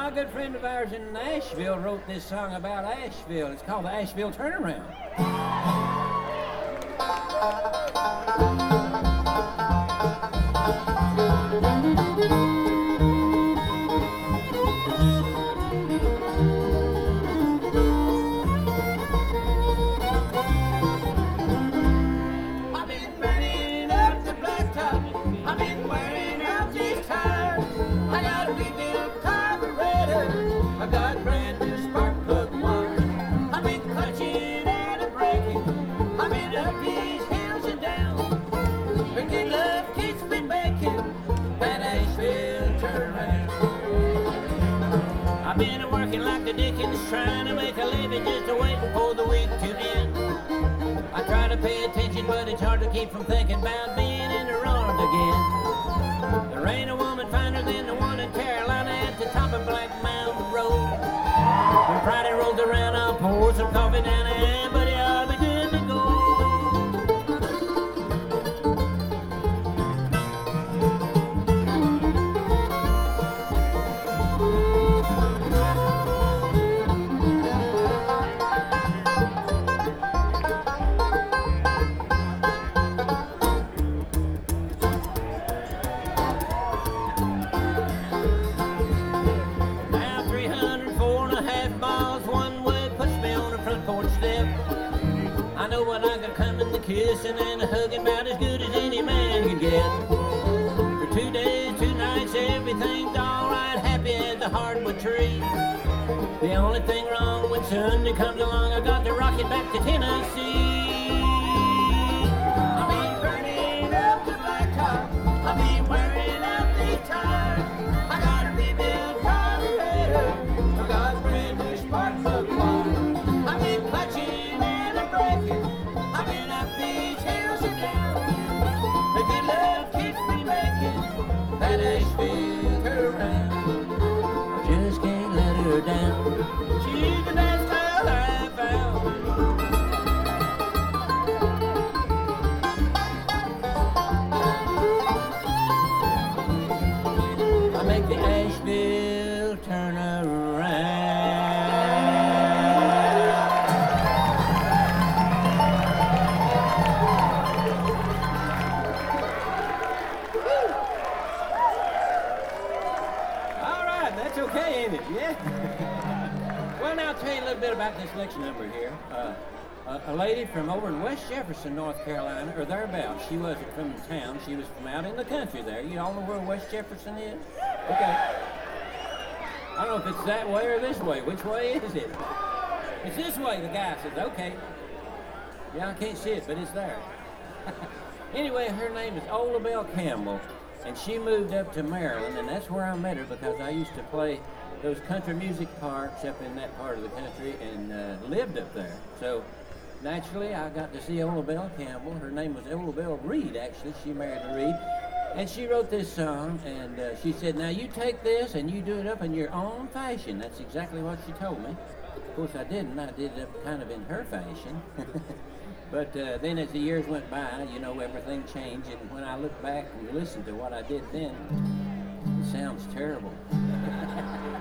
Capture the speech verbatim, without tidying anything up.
a good friend of ours in Nashville wrote this song about Asheville. It's called the Asheville Turnaround. Trying to make a living, just waiting for the week to end. I try to pay attention, but it's hard to keep from thinking about being in her arms again. There ain't a woman finer than the one in Carolina at the top of Black Mountain Road. When Friday rolls around, I'll pour some coffee down her hand, but I'll be good to go. Kissing and hugging about as good as any man can get. For two days, two nights, everything's alright, happy as the hardwood tree. The only thing wrong when Sunday comes along, I got to rock it back to Tennessee. I'll be burning up the blacktop, I'll be wearing out these tires. I got a rebuilt carburetor, I got brand new spark plug wire. I've been clutching and a braking, I've been up these hills and down. The good love keeps me making that Asheville turnaround. I just can't let her down. She's the best girl I found. I make the Asheville turn around. Okay, ain't it? Yeah. Well, now I'll tell you a little bit about this next number here. Uh, a, a lady from over in West Jefferson, North Carolina, or thereabouts. She wasn't from the town. She was from out in the country there. You all know where West Jefferson is? Okay. I don't know if it's that way or this way. Which way is it? It's this way, the guy says. Okay. Yeah, I can't see it, but it's there. Anyway, her name is Ola Belle Campbell. And she moved up to Maryland, and that's where I met her because I used to play those country music parks up in that part of the country and uh, lived up there. So naturally, I got to see Ola Belle Campbell. Her name was Ola Belle Reed, actually. She married Reed. And she wrote this song, and uh, she said, now you take this and you do it up in your own fashion. That's exactly what she told me. Of course, I didn't. I did it up kind of in her fashion. But uh, then as the years went by, you know, everything changed. And when I look back and listen to what I did then, it sounds terrible.